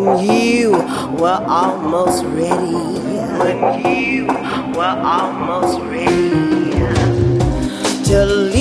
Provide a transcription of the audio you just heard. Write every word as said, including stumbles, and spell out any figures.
you were almost ready, when you were almost ready to leave.